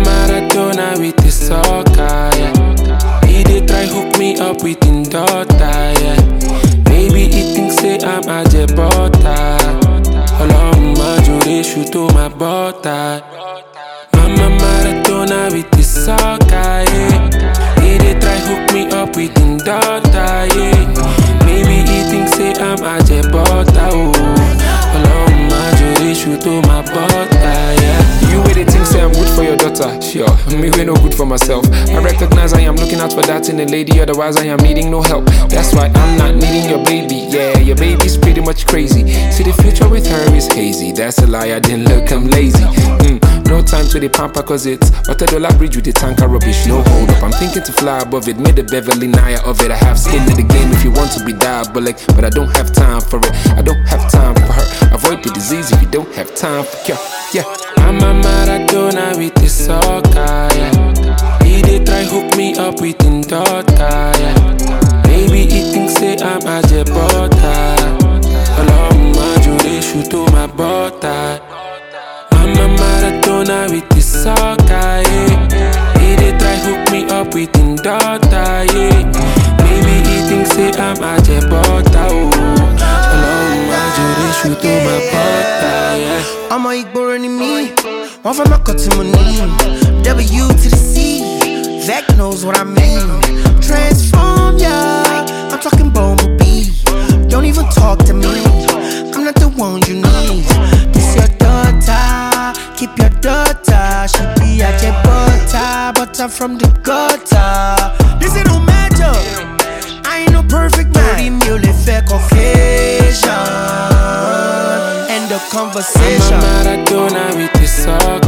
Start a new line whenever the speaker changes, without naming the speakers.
Maradona with the soccer, yeah. He dey try hook me up with him daughter, yeah. Maybe he thinks say I'm a jebota. Olorun Jure shoot to my butter. Mama Maradona with the soccer, yeah. He dey try hook me up with him daughter, yeah. Maybe he thinks say I'm a jebota, oh. Olorun Jure shoot to my butter, yeah.
You really think say I'm good for your daughter? Sure, me we no good for myself. I recognize I am looking out for that in a lady, otherwise I am needing no help. That's why I'm not needing your baby. Yeah, your baby's pretty much crazy. See, the future with her is hazy. That's a lie, I didn't look, I'm lazy. No time to the pamper cause it's $100 bridge with the tanker rubbish, no hold up. I'm thinking to fly above it, made the Beverly Naya of it. I have skin in the game if you want to be diabolic, but I don't have time for it. I don't have time for her. Avoid the disease if you don't have time for cure. Yeah.
I'm a Maradona with the soccer, yeah. He dey try hook me up with him daughter, yeah. Maybe he thinks say I'm a jebota. Olorun Jure shoot to my butter. I'm a Maradona with the soccer, yeah. He dey try hook me up with him daughter, yeah. Maybe he thinks say I'm a jebota, oh. Olorun Jure shoot to my butter, yeah.
I'm a Igbo in me. One from my cut to my knee. W to the C. Vec knows what I mean. Transform, yeah. I'm talking bumblebee. Don't even talk to me. I'm not the one you need. This your daughter. Keep your daughter. She be at your butter from the gutter. This ain't no matter. I ain't no perfect man. Mieux les faits Caucasian. End of conversation.
I'm a Maradona with the soccer.